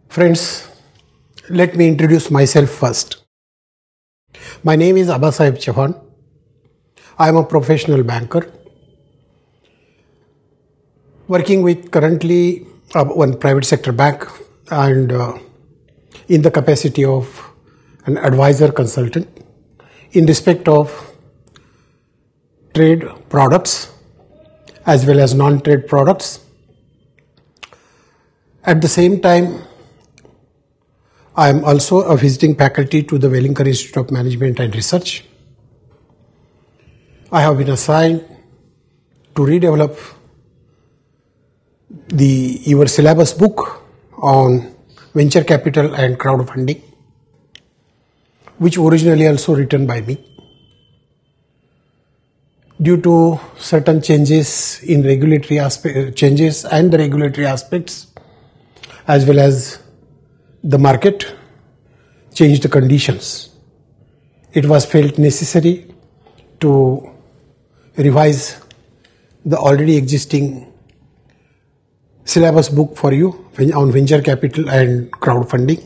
Friends, let me introduce myself first. My name is Abba Sahib Chauhan. I am a professional banker working with currently one private sector bank and in the capacity of an advisor consultant in respect of trade products as well as non-trade products. At the same time, I am also a visiting faculty to the Wellingkar Institute of Management and Research. I have been assigned to redevelop your syllabus book on venture capital and crowdfunding, which originally also written by me. Due to certain changes in regulatory changes and the regulatory aspects, as well as the market changed the conditions, it was felt necessary to revise the already existing syllabus book for you on venture capital and crowdfunding.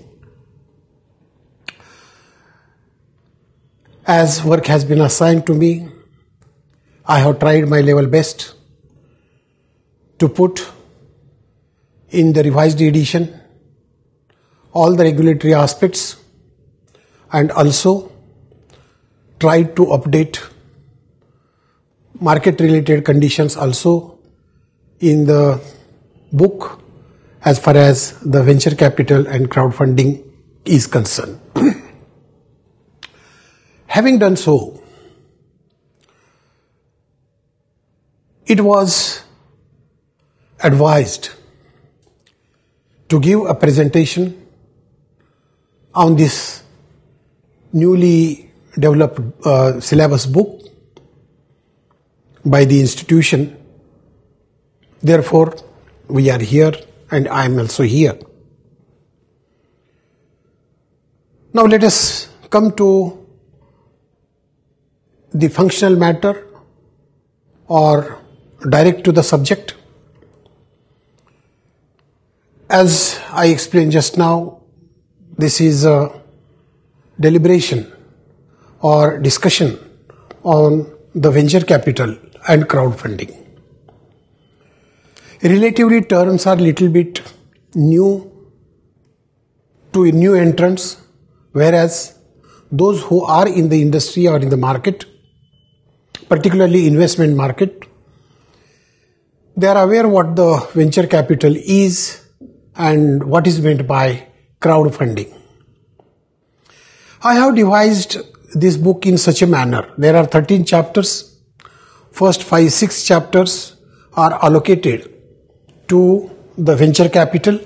As work has been assigned to me, I have tried my level best to put in the revised edition all the regulatory aspects and also tried to update market related conditions also in the book as far as the venture capital and crowdfunding is concerned. Having done so, it was advised to give a presentation on this newly developed syllabus book by the institution. Therefore, we are here and I am also here. Now let us come to the functional matter or direct to the subject. As I explained just now, this is a deliberation or discussion on the venture capital and crowdfunding. Relatively, terms are little bit new to new entrants, whereas those who are in the industry or in the market, particularly investment market, they are aware what the venture capital is and what is meant by crowdfunding. I have devised this book in such a manner. There are 13 chapters. First 5-6 chapters are allocated to the venture capital,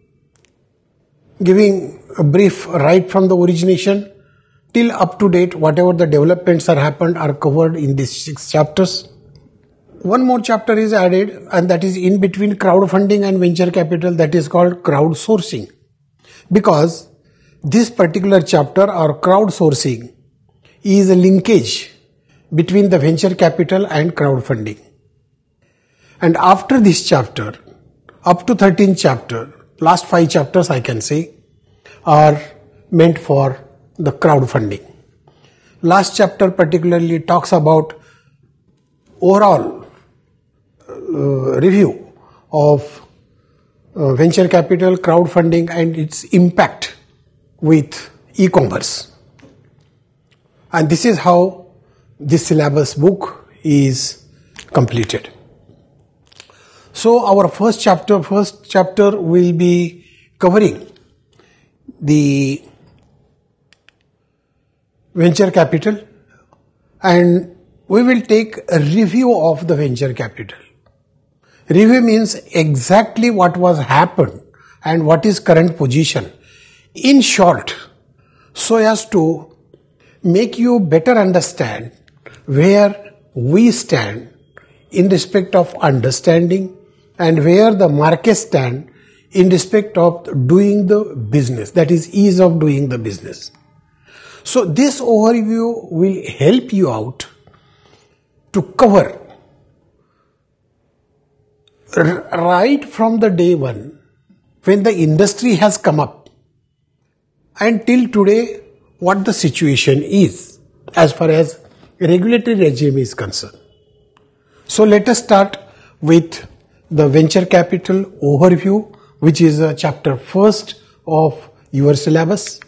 giving a brief right from the origination till up to date. Whatever the developments are happened are covered in these 6 chapters. One more chapter is added, and that is in between crowdfunding and venture capital, that is called crowdsourcing. Because this particular chapter or crowdsourcing is a linkage between the venture capital and crowdfunding. And after this chapter, up to 13 chapter, last 5 chapters I can say, are meant for the crowdfunding. Last chapter particularly talks about overall review of venture capital, crowdfunding and its impact with e-commerce. And this is how this syllabus book is completed. So our first chapter will be covering the venture capital, and we will take a review of the venture capital. Review means exactly what was happened and what is current position. In short, so as to make you better understand where we stand in respect of understanding and where the market stand in respect of doing the business, that is ease of doing the business. So this overview will help you out to cover right from the day one when the industry has come up, and till today what the situation is as far as regulatory regime is concerned. So let us start with the venture capital overview, which is chapter first of your syllabus.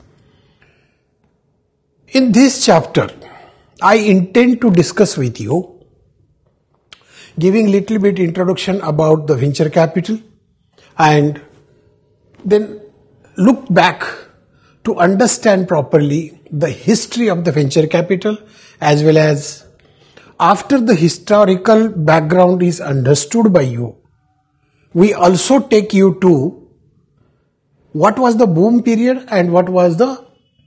In this chapter, I intend to discuss with you, giving little bit introduction about the venture capital and then look back to understand properly the history of the venture capital, as well as after the historical background is understood by you, we also take you to what was the boom period and what was the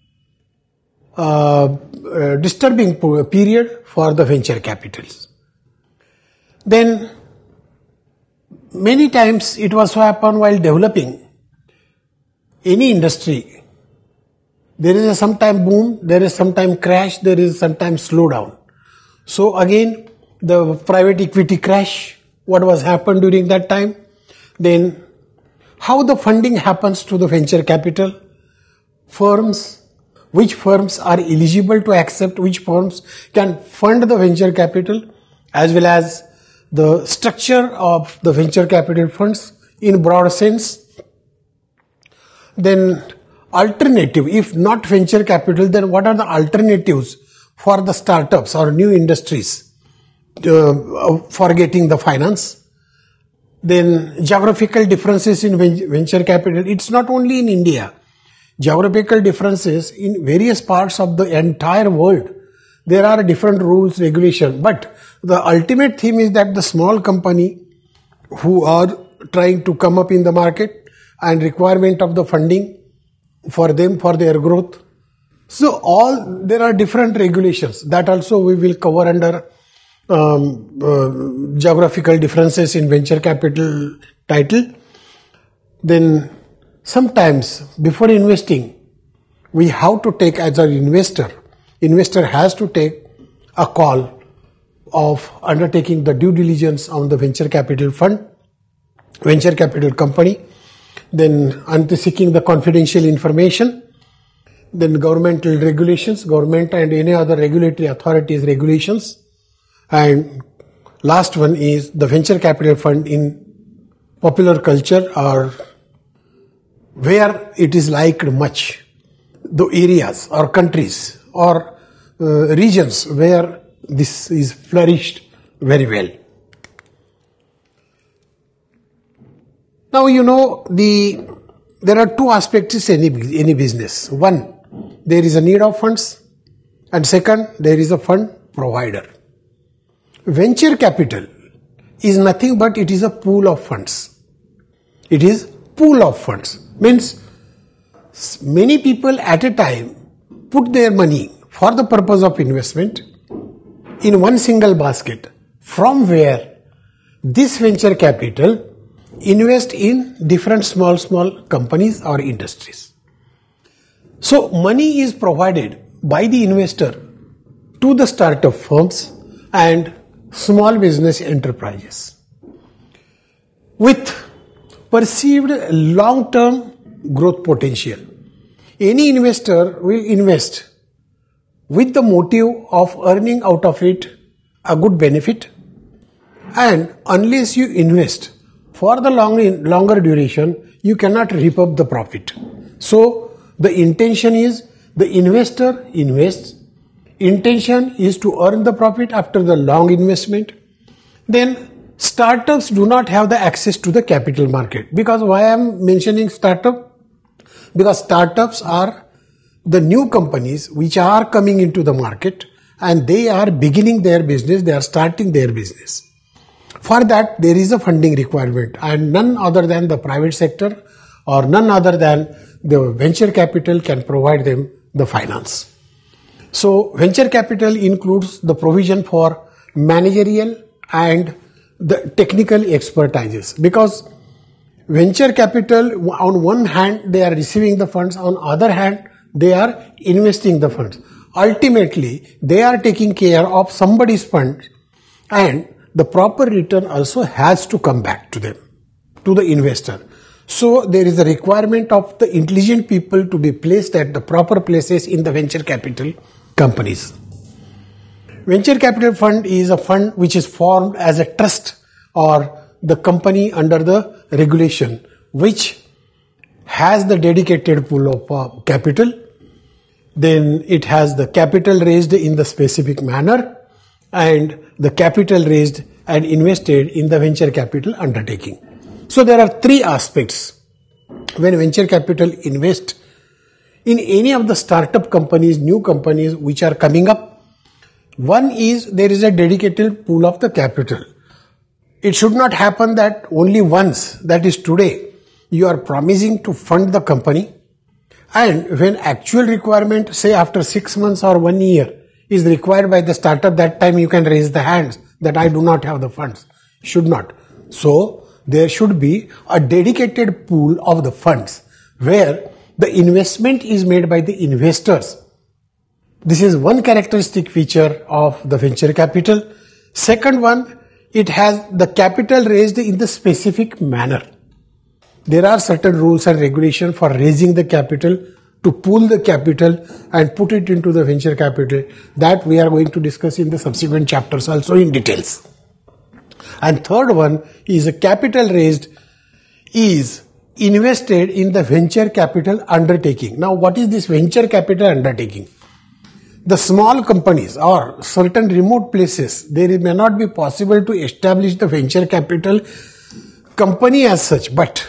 disturbing period for the venture capitals. Then many times it was so happen while developing any industry, there is a sometime boom, there is sometime crash, there is sometimes slowdown. So again, the private equity crash, what was happened during that time, then how the funding happens to the venture capital, firms, which firms are eligible to accept, which firms can fund the venture capital, as well as the structure of the venture capital funds in broad sense. Then alternative, if not venture capital, then what are the alternatives for the startups or new industries for getting the finance? Then geographical differences in venture capital. It's not only in India. Geographical differences in various parts of the entire world. There are different rules, regulations. But the ultimate theme is that the small company who are trying to come up in the market and requirement of the funding for them, for their growth. So there are different regulations that also we will cover under geographical differences in venture capital title. Then sometimes before investing, we have to take as an investor has to take a call of undertaking the due diligence on the venture capital fund, venture capital company, then seeking the confidential information, then governmental regulations, government and any other regulatory authorities regulations, and last one is the venture capital fund in popular culture or where it is liked much, the areas or countries or regions where this is flourished very well. Now you know there are two aspects in any business. One, there is a need of funds, and second, there is a fund provider. Venture capital is nothing but it is a pool of funds. It is pool of funds. Means many people at a time put their money for the purpose of investment in one single basket, from where this venture capital invest in different small companies or industries. So money is provided by the investor to the startup firms and small business enterprises with perceived long-term growth potential. Any investor will invest with the motive of earning out of it a good benefit, and unless you invest for the longer duration, you cannot reap up the profit. So the intention is the investor invests, intention is to earn the profit after the long investment. Then startups do not have the access to the capital market. Because why I am mentioning startup? Because startups are the new companies which are coming into the market and they are beginning their business, they are starting their business. For that there is a funding requirement, and none other than the private sector or none other than the venture capital can provide them the finance. So venture capital includes the provision for managerial and the technical expertises, because venture capital on one hand they are receiving the funds, on other hand they are investing the funds. Ultimately they are taking care of somebody's fund, and the proper return also has to come back to them, to the investor. So there is a requirement of the intelligent people to be placed at the proper places in the venture capital companies. Venture capital fund is a fund which is formed as a trust or the company under the regulation, which has the dedicated pool of capital. Then it has the capital raised in the specific manner and the capital raised and invested in the venture capital undertaking. So there are three aspects when venture capital invest in any of the startup companies, new companies which are coming up. One is there is a dedicated pool of the capital. It should not happen that only once, that is today, you are promising to fund the company, and when actual requirement, say after 6 months or 1 year, is required by the startup, that time you can raise the hands that I do not have the funds. Should not. So there should be a dedicated pool of the funds where the investment is made by the investors. This is one characteristic feature of the venture capital. Second one, it has the capital raised in the specific manner. There are certain rules and regulations for raising the capital, to pool the capital and put it into the venture capital, that we are going to discuss in the subsequent chapters also in details. And third one is a capital raised is invested in the venture capital undertaking. Now what is this venture capital undertaking? The small companies or certain remote places, there may not be possible to establish the venture capital company as such, but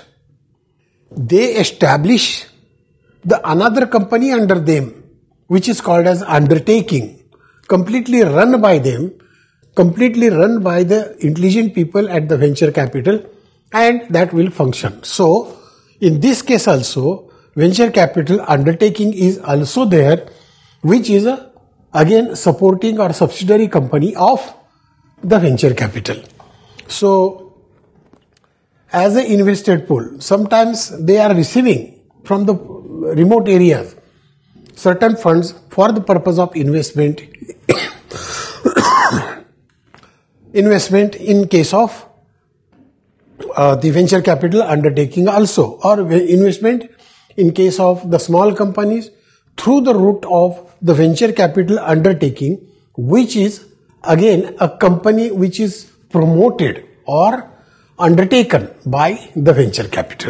they establish the another company under them, which is called as undertaking, completely run by them, completely run by the intelligent people at the venture capital, and that will function. So in this case also, venture capital undertaking is also there, which is again supporting or subsidiary company of the venture capital. So as an invested pool, sometimes they are receiving from the remote areas certain funds for the purpose of investment in case of the venture capital undertaking also, or investment in case of the small companies through the route of the venture capital undertaking, which is again a company which is promoted or undertaken by the venture capital.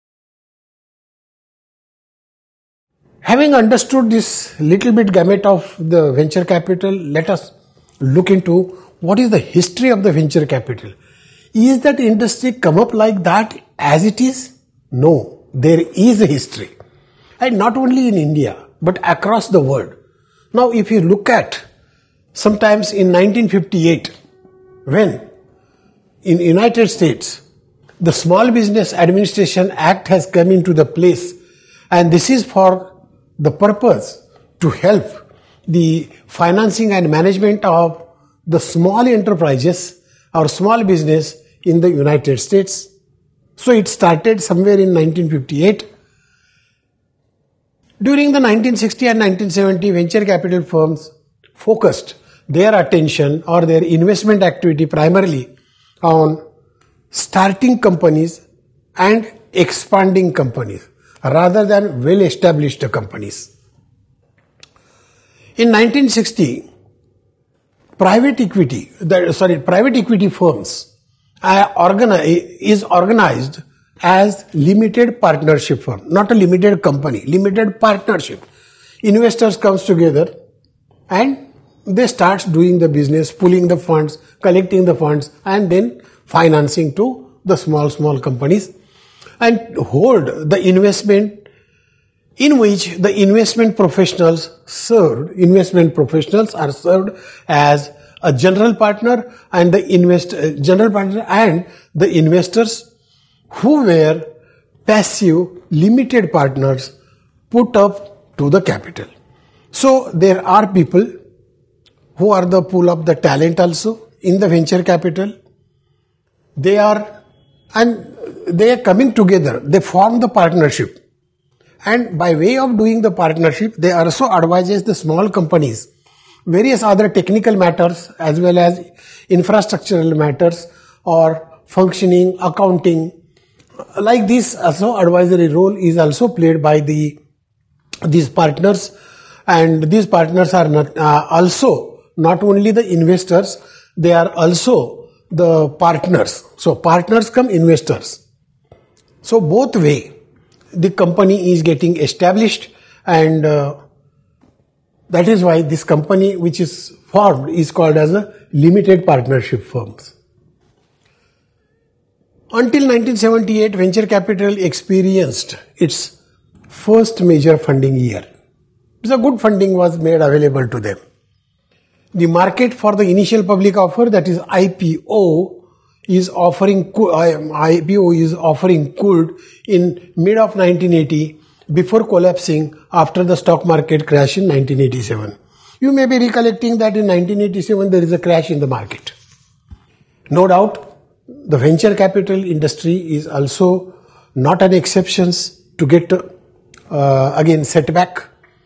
Having understood this little bit gamut of the venture capital, let us look into what is the history of the venture capital. Is that industry come up like that as it is? No, there is a history. And not only in India, but across the world. Now if you look at sometimes in 1958, when in United States, the Small Business Administration Act has come into the place, and this is for the purpose to help the financing and management of the small enterprises or small business in the United States. So it started somewhere in 1958. During the 1960 and 1970, venture capital firms focused their attention or their investment activity primarily on starting companies and expanding companies rather than well-established companies. In 1960, private equity firms is organized as limited partnership firm, not a limited company, limited partnership. Investors comes together and they start doing the business, pulling the funds, collecting the funds, and then financing to the small companies, and hold the investment, in which the investment professionals are served as a general partner and the investors who were passive limited partners put up to the capital. So there are people who are the pool of the talent also in the venture capital. They are coming together, they form the partnership, and by way of doing the partnership, they also advises the small companies various other technical matters as well as infrastructural matters or functioning, accounting, like this, also advisory role is also played by these partners, and these partners are also not only the investors, they are also the partners. So partners come investors. So both way the company is getting established, and that is why this company which is formed is called as a limited partnership firms. Until 1978, venture capital experienced its first major funding year. So good funding was made available to them. The market for the initial public offer, that is IPO, is offering cooled in mid of 1980 before collapsing after the stock market crash in 1987. You may be recollecting that in 1987 there is a crash in the market. No doubt, the venture capital industry is also not an exception to get again setback,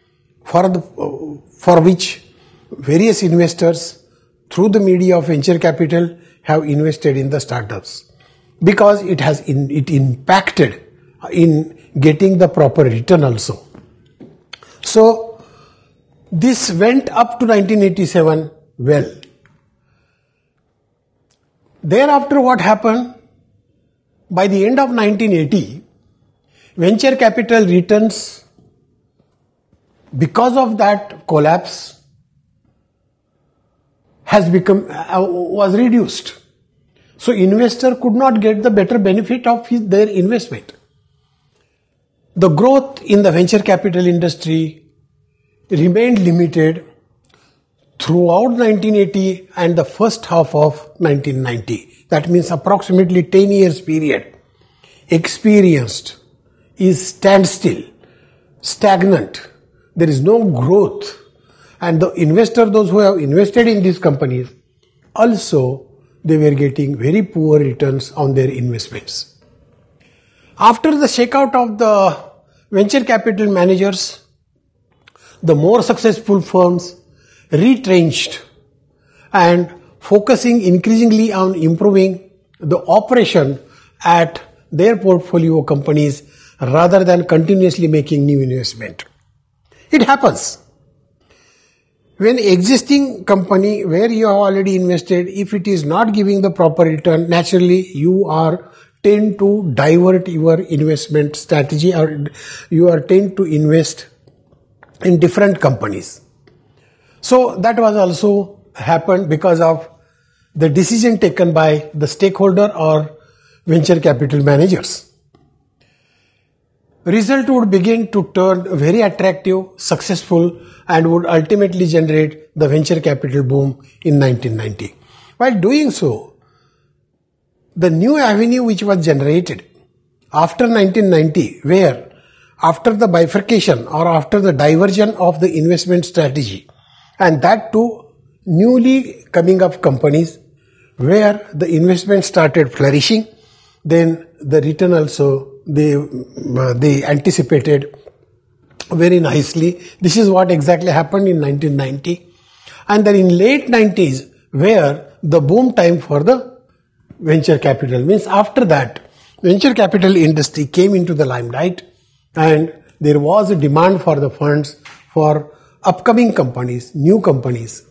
for which various investors through the media of venture capital have invested in the startups, because it impacted in getting the proper return also. So this went up to 1987 well. Thereafter what happened? By the end of 1980, venture capital returns, because of that collapse, was reduced. So investor could not get the better benefit of their investment. The growth in the venture capital industry remained limited throughout 1980 and the first half of 1990. That means approximately 10 years period experienced is standstill, stagnant. There is no growth. And the investor, those who have invested in these companies, also they were getting very poor returns on their investments. After the shakeout of the venture capital managers, the more successful firms retrenched and focusing increasingly on improving the operation at their portfolio companies rather than continuously making new investment. It happens. When existing company where you have already invested, if it is not giving the proper return, naturally you tend to divert your investment strategy, or you tend to invest in different companies. So that was also happened because of the decision taken by the stakeholder or venture capital managers. Result would begin to turn very attractive, successful, and would ultimately generate the venture capital boom in 1990. While doing so, the new avenue which was generated after 1990, where after the bifurcation or after the diversion of the investment strategy, and that too newly coming up companies where the investment started flourishing, then the return also they anticipated very nicely. This is what exactly happened in 1990. And then in late 90s, where the boom time for the venture capital, means after that, venture capital industry came into the limelight and there was a demand for the funds for upcoming companies, new companies.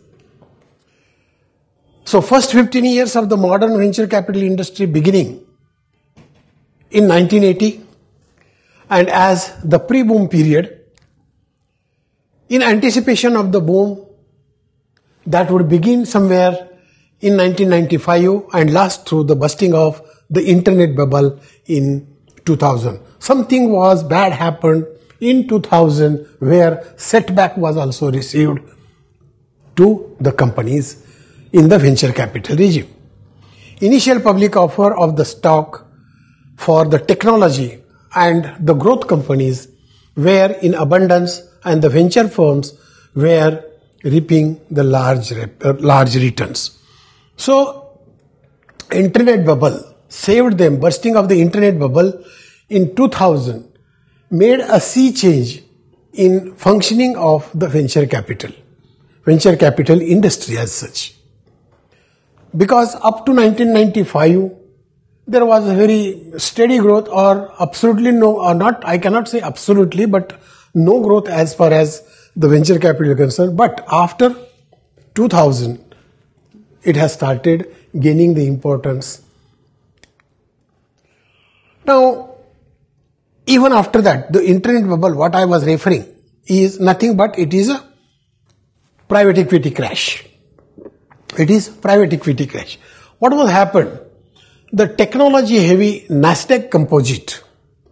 So first 15 years of the modern venture capital industry beginning in 1980, and as the pre-boom period, in anticipation of the boom that would begin somewhere in 1995 and last through the busting of the internet bubble in 2000. Something was bad happened in 2000 where setback was also received to the companies in the venture capital regime. Initial public offer of the stock for the technology and the growth companies were in abundance, and the venture firms were reaping the large returns. So, internet bubble saved them. Bursting of the internet bubble in 2000 made a sea change in functioning of the venture capital industry as such. Because up to 1995, there was a very steady growth, or absolutely no, or not, I cannot say absolutely, but no growth as far as the venture capital is concerned. But after 2000, it has started gaining the importance. Now, even after that, the internet bubble, what I was referring, is nothing but it is a private equity crash. It is private equity crash. What will happen? The technology heavy Nasdaq Composite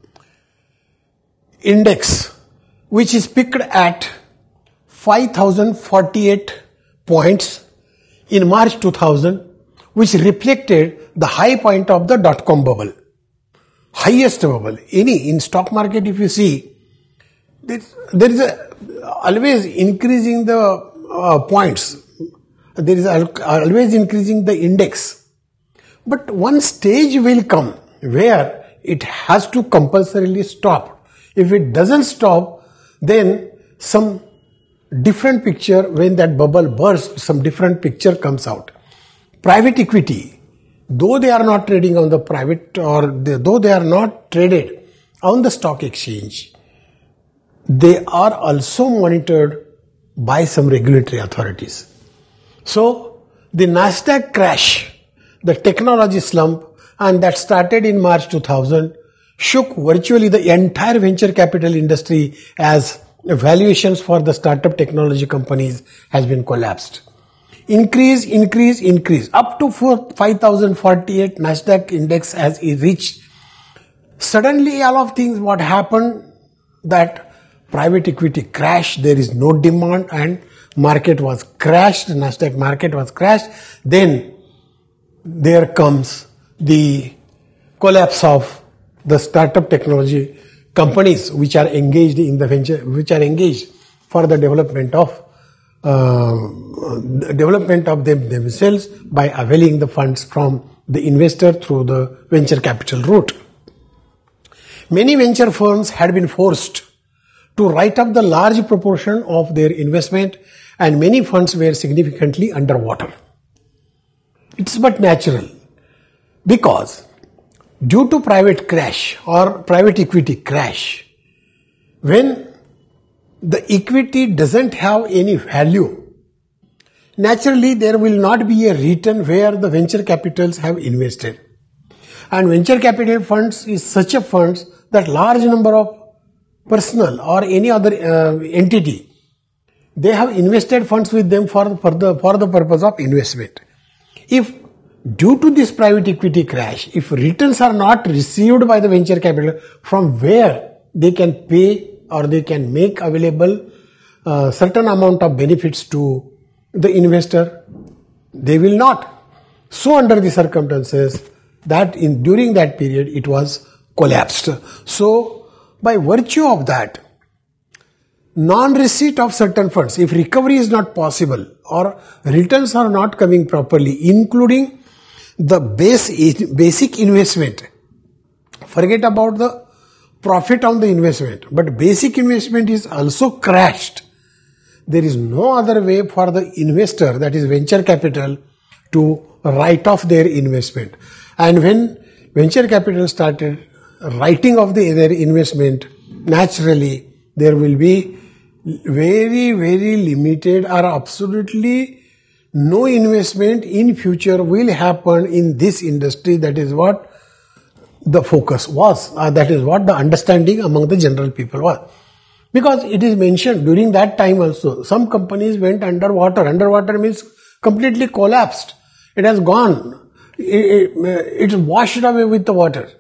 Index, which is picked at 5,048 points in March 2000, which reflected the high point of the dot-com bubble. Highest bubble. In stock market, if you see, there is always increasing the points. There is always increasing the index. But one stage will come where it has to compulsorily stop. If it doesn't stop, then some different picture, when that bubble bursts, some different picture comes out. Private equity, though they are not trading on the private, or though they are not traded on the stock exchange, they are also monitored by some regulatory authorities. So, the Nasdaq crash, the technology slump, and that started in March 2000, shook virtually the entire venture capital industry, as valuations for the startup technology companies has been collapsed. Increase, up to 5,048 Nasdaq index has reached. Suddenly, all of things, what happened, that private equity crashed, there is no demand, and market was crashed, the Nasdaq market was crashed. Then there comes the collapse of the startup technology companies which are engaged in the venture, which are engaged for the development of themselves by availing the funds from the investor through the venture capital route. Many venture firms had been forced to write up the large proportion of their investment, and many funds were significantly underwater. It's but natural, because due to private crash or private equity crash, when the equity doesn't have any value, naturally there will not be a return where the venture capitals have invested. And venture capital funds is such a fund that large number of personal or any other entity, they have invested funds with them for the purpose of investment. If due to this private equity crash, if returns are not received by the venture capital from where they can pay or they can make available certain amount of benefits to the investor, they will not. So under the circumstances, that during that period it was collapsed. So by virtue of that, non-receipt of certain funds, if recovery is not possible or returns are not coming properly, including the basic investment, forget about the profit on the investment, but basic investment is also crashed. There is no other way for the investor, that is venture capital, to write off their investment. And when venture capital started writing off their investment, naturally there will be very, very limited or absolutely no investment in future will happen in this industry. That is what the focus was. That is what the understanding among the general people was. Because it is mentioned during that time also, some companies went underwater. Underwater means completely collapsed. It has gone. It's washed away with the water.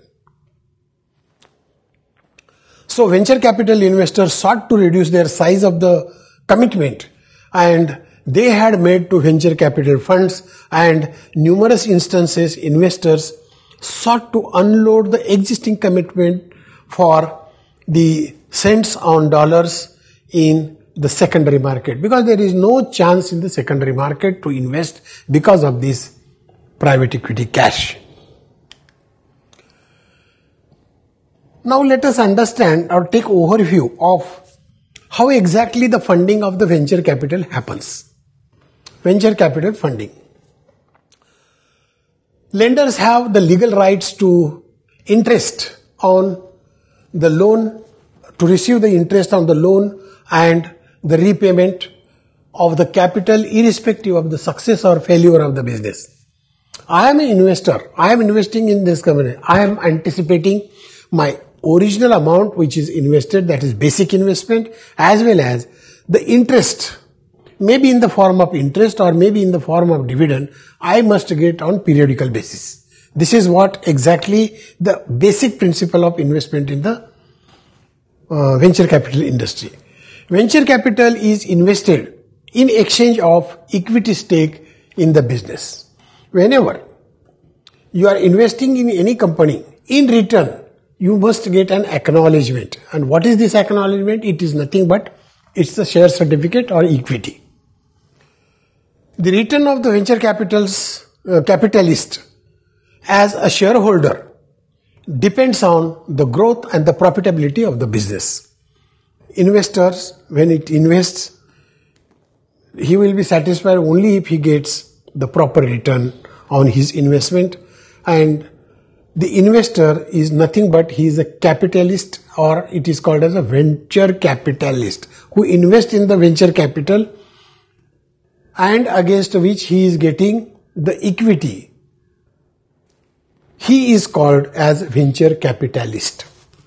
So venture capital investors sought to reduce their size of the commitment, and they had made to venture capital funds, and numerous instances investors sought to unload the existing commitment for the cents on dollars in the secondary market, because there is no chance in the secondary market to invest because of this private equity cash. Now let us understand or take overview of how exactly the funding of the venture capital happens. Venture capital funding. Lenders have the legal rights to interest on the loan, to receive the interest on the loan and the repayment of the capital irrespective of the success or failure of the business. I am an investor. I am investing in this company. I am anticipating my original amount which is invested, that is basic investment, as well as the interest, maybe in the form of interest or maybe in the form of dividend, I must get on periodical basis. This is what exactly the basic principle of investment in the venture capital industry. Venture capital is invested in exchange of equity stake in the business. Whenever you are investing in any company, in return, you must get an acknowledgement. And what is this acknowledgement? It is nothing but it's the share certificate or equity. The return of the venture capitalist as a shareholder depends on the growth and the profitability of the business. Investors, when it invests, he will be satisfied only if he gets the proper return on his investment, and the investor is nothing but he is a capitalist, or it is called as a venture capitalist, who invests in the venture capital and against which he is getting the equity. He is called as venture capitalist.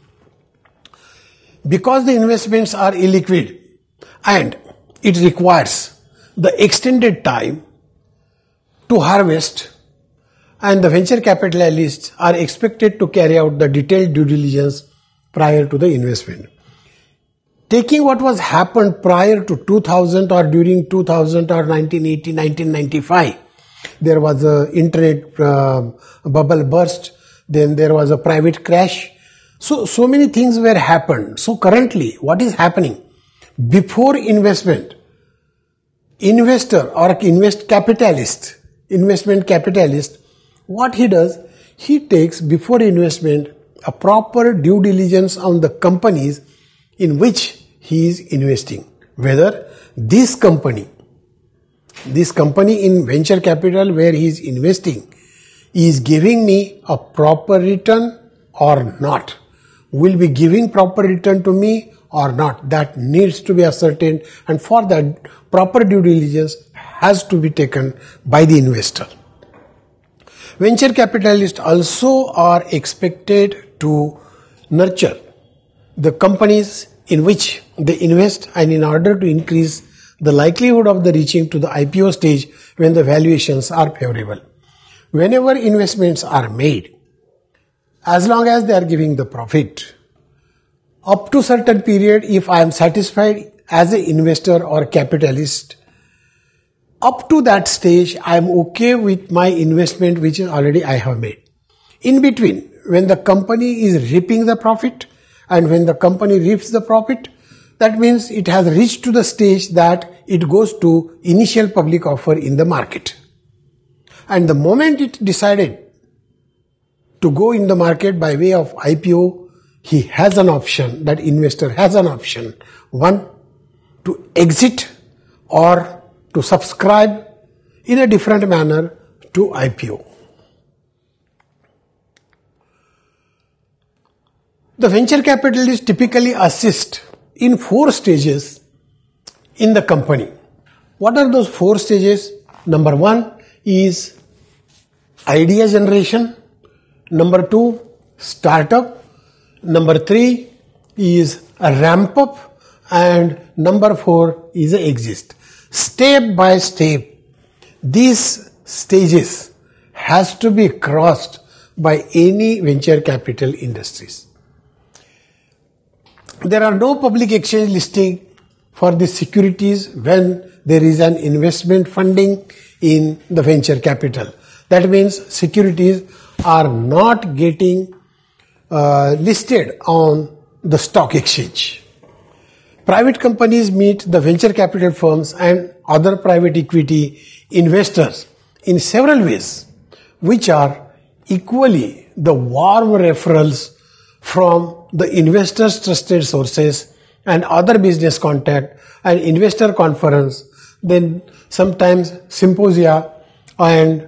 Because the investments are illiquid and it requires the extended time to harvest, and the venture capitalists are expected to carry out the detailed due diligence prior to the investment. Taking what was happened prior to 2000 or during 2000 or 1980, 1995, there was a internet bubble burst, then there was a private crash. So many things were happened. So currently, what is happening? Before investment, investor or investment capitalist, what he does, he takes before investment a proper due diligence on the companies in which he is investing. Whether this company in venture capital where he is investing is giving me a proper return or not, will be giving proper return to me or not, that needs to be ascertained, and for that proper due diligence has to be taken by the investor. Venture capitalists also are expected to nurture the companies in which they invest, and in order to increase the likelihood of the reaching to the IPO stage when the valuations are favorable. Whenever investments are made, as long as they are giving the profit, up to certain period, if I am satisfied as an investor or capitalist, up to that stage, I am okay with my investment which is already I have made. In between, when the company is reaping the profit and when the company reaps the profit, that means it has reached to the stage that it goes to initial public offer in the market. And the moment it decided to go in the market by way of IPO, he has an option, that investor has an option. One, to exit or to subscribe in a different manner to IPO. The venture capitalists typically assist in 4 stages in the company. What are those 4 stages? Number 1 is idea generation. Number 2, startup. Number 3 is a ramp up. And number 4 is a exit. Step by step, these stages has to be crossed by any venture capital industries. There are no public exchange listing for the securities when there is an investment funding in the venture capital. That means securities are not getting listed on the stock exchange. Private companies meet the venture capital firms and other private equity investors in several ways, which are equally the warm referrals from the investors' trusted sources and other business contact and investor conference, then sometimes symposia and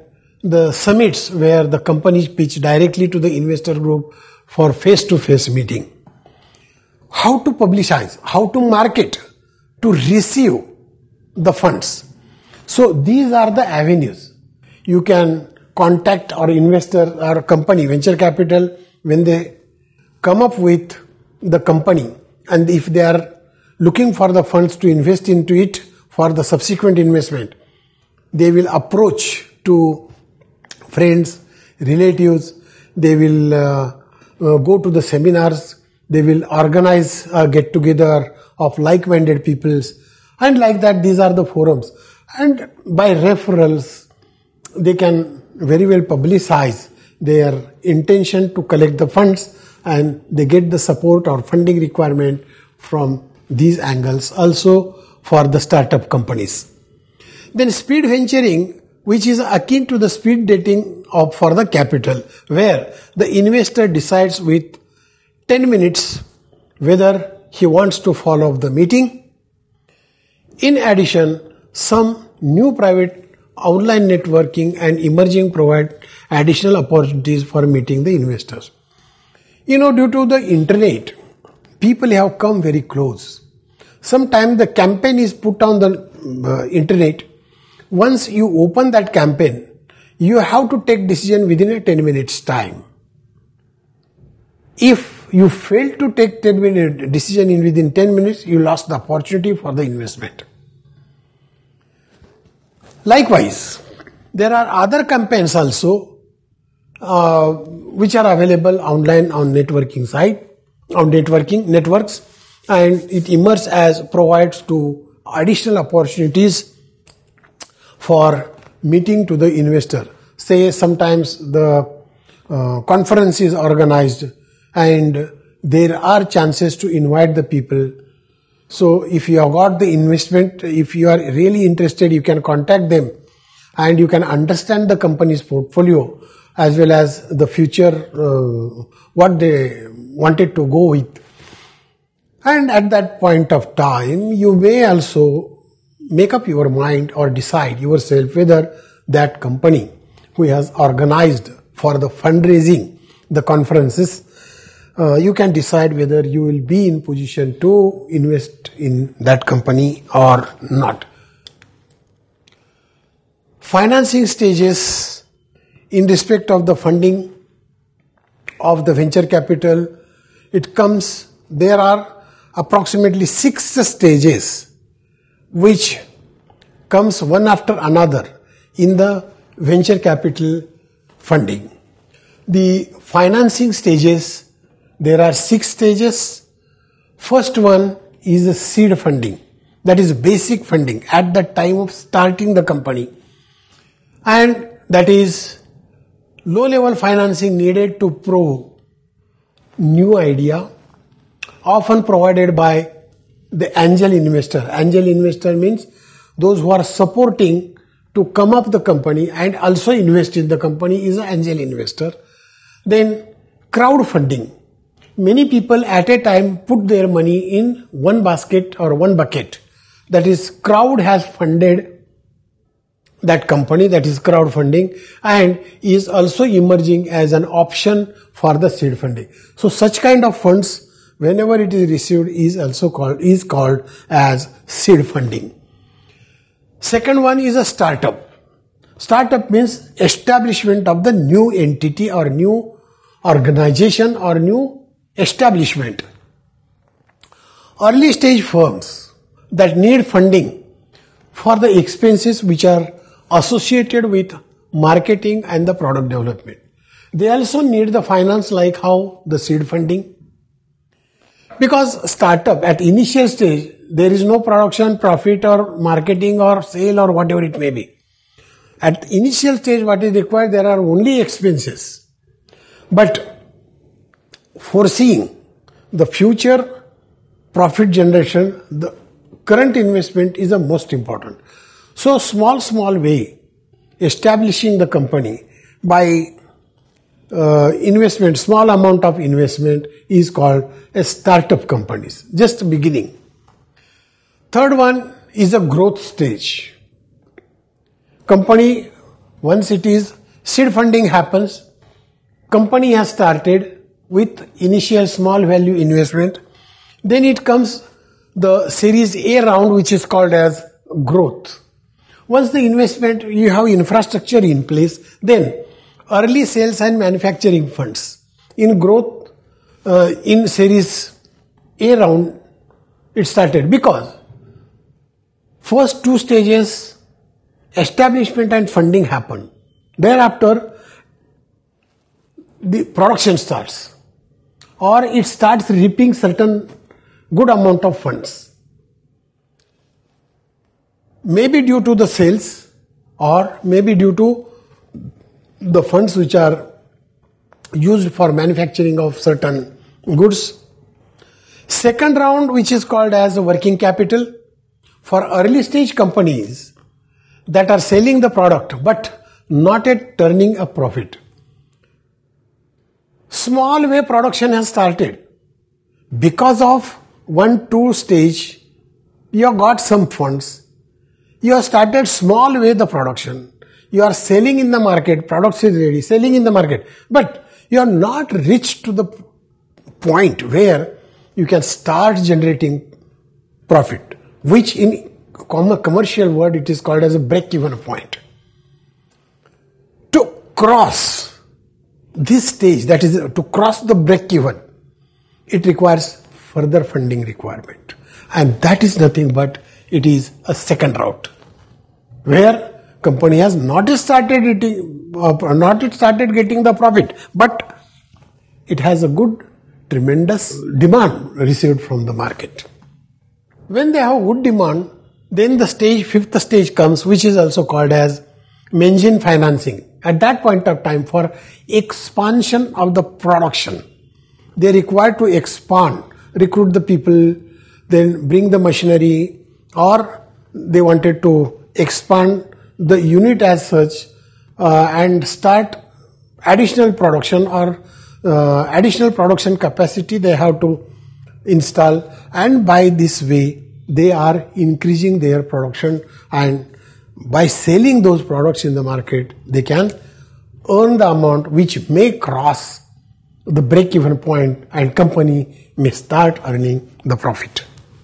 the summits where the companies pitch directly to the investor group for face-to-face meeting. How to publicize, how to market to receive the funds. So these are the avenues. You can contact our investor or company, venture capital, when they come up with the company, and if they are looking for the funds to invest into it for the subsequent investment, they will approach to friends, relatives, they will go to the seminars, they will organize a get-together of like-minded peoples, and like that these are the forums. And by referrals, they can very well publicize their intention to collect the funds, and they get the support or funding requirement from these angles also for the startup companies. Then speed venturing, which is akin to the speed dating for the capital, where the investor decides with 10 minutes whether he wants to follow the meeting. In addition, some new private online networking and emerging provide additional opportunities for meeting the investors. Due to the internet, people have come very close. Sometimes the campaign is put on the internet. Once you open that campaign, you have to take decision within a 10 minutes time. If you fail to take 10-minute decision within 10 minutes, you lost the opportunity for the investment. Likewise, there are other campaigns also which are available online on networking site, on networking networks, and it emerges as provides to additional opportunities for meeting to the investor. Say sometimes the conference is organized and there are chances to invite the people. So if you have got the investment, if you are really interested, you can contact them and you can understand the company's portfolio as well as the future, what they wanted to go with. And at that point of time, you may also make up your mind or decide yourself whether that company who has organized for the fundraising, the conferences, you can decide whether you will be in position to invest in that company or not. Financing stages in respect of the funding of the venture capital, there are approximately 6 stages which comes one after another in the venture capital funding. The financing stages, there are 6 stages. First one is the seed funding. That is basic funding at the time of starting the company. And that is low-level financing needed to prove new idea, often provided by the angel investor. Angel investor means those who are supporting to come up the company and also invest in the company is an angel investor. Then crowdfunding. Many people at a time put their money in one basket or one bucket. That is, crowd has funded that company, that is crowdfunding, and is also emerging as an option for the seed funding. So such kind of funds, whenever it is received, is called as seed funding. Second one is a startup. Startup means establishment of the new entity or new organization or new establishment. Early stage firms that need funding for the expenses which are associated with marketing and the product development. They also need the finance like how the seed funding. Because startup at initial stage, there is no production, profit or marketing or sale or whatever it may be. At initial stage, what is required, there are only expenses. But foreseeing the future profit generation, the current investment is the most important. So small way, establishing the company by investment, small amount of investment is called a startup companies, just beginning. Third one is a growth stage. Company, once it is Seed funding happens. Company has started with initial small value investment. Then it comes the series A round, which is called as growth. Once the investment, you have infrastructure in place, then early sales and manufacturing funds. In growth, in series A round, it started because first two stages, establishment and funding happen. Thereafter, the production starts, or it starts reaping certain good amount of funds. Maybe due to the sales, or maybe due to the funds which are used for manufacturing of certain goods. Second round, which is called as working capital, for early stage companies that are selling the product but not yet turning a profit. Small way production has started. Because of 1-2 stage, you have got some funds. You have started small way the production. You are selling in the market, products is ready, selling in the market. But you are not reached to the point where you can start generating profit, which in commercial word it is called as a break-even point. To cross this stage, that is to cross the break-even, it requires further funding requirement. And that is nothing but it is a second route, where company has not started getting the profit, but it has a good, tremendous demand received from the market. When they have good demand, then the fifth stage comes, which is also called as engine financing. At that point of time, for expansion of the production, they require to expand, recruit the people, then bring the machinery, or they wanted to expand the unit as such and start additional production or additional production capacity they have to install, and by this way they are increasing their production, and by selling those products in the market they can earn the amount which may cross the break-even point and company may start earning the profit.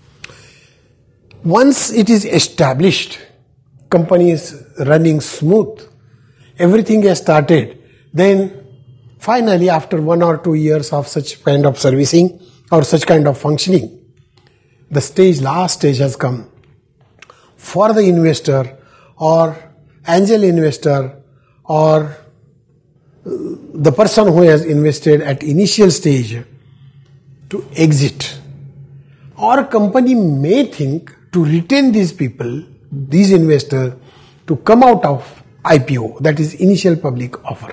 Once it is established, company is running smooth, everything has started, then finally after 1 or 2 years of such kind of servicing or such kind of functioning, the last stage has come for the investor or angel investor or the person who has invested at initial stage to exit. Or company may think to retain these people, these investors, to come out of IPO, that is initial public offer.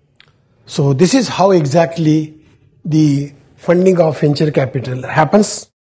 So this is how exactly the funding of venture capital happens.